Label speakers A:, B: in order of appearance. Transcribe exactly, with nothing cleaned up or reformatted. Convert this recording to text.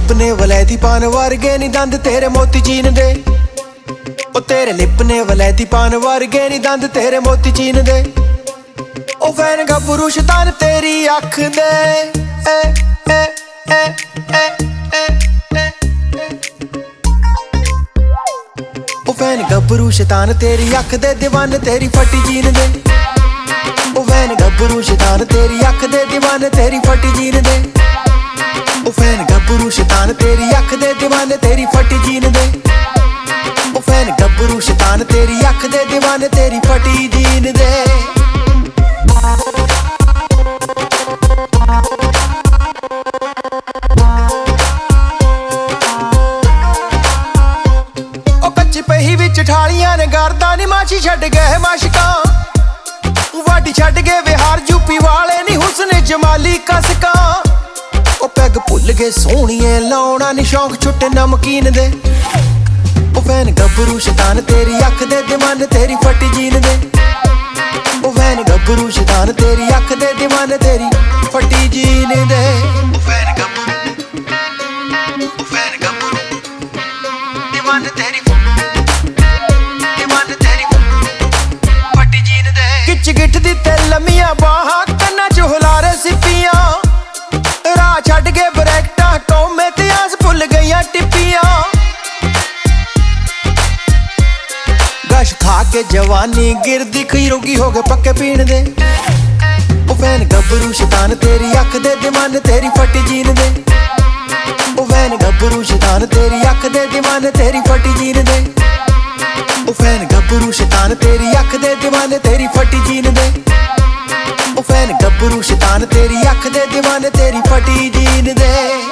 A: Lip ने वलैती पान वर्गे नी दंद तेरे मोती चीन दे। ओ तेरे लिप ने वलैती पान वर्गे नी दंद तेरे मोती चीन दे। ओ फैन गब्बरू शैतान तेरी अख दे। ए, ए, ए, ए, ए, ए, ए। ओ फैन गब्बरू शैतान तेरी अख दे दीवाने तेरी फटी जीन दे। ओ फैन गब्बरू शैतान तेरी अख दे दीवाने तेरी फटी जीन दे। ओ फैन गब्बरू शैतान तेरी अख दे दीवाने तेरी फटी जीन दे। ओ फैन गब्बरू शैतान तेरी अख दे दीवाने तेरी फटी जीन दे। ओ कच्ची पही विच ठालियां ने गारदा नी माशी छड्ड गए माशका। वाडी छड्ड गए विहार यूपी वाले नी हुस्न जमाली कसका। ओ पैग भुल गए सोहणिए लाउणा नी शौक छुट्टे नमकीन दे। ओ फैन गब्बरू शैतान तेरी अख दे दीवाने तेरी फटी जीन दे। ओ फैन गब्बरू शैतान तेरी अख दे दीवाने तेरी फटी जीन दे। ओ फैन गब्बरू ओ फैन गब्बरू दीवाने तेरी दीवाने तेरी फटी जीन दे। किच गिठ दी ते लम्मियां बाहां कन्ना च हुलारे सिप्पियां। राह छड्ड के ब्रैकटां कौमे ते आस भुल गईयां टिप्पियां। गश खा के जवानी गिरदी खीरोगी हो गए पक्के पीण दे। ओ फैन गब्बरू शैतान तेरी अख दे दीवाने तेरी फटी जीन दे। ओ फैन गब्बरू शैतान तेरी अख दे दीवाने तेरी फटी जीन दे। ओ फैन गब्बरू शैतान तेरी अख दे दीवाने तेरी फटी जीन दे। ओ फैन गब्बरू शैतान तेरी अख दे दीवाने तेरी फटी जीन दे।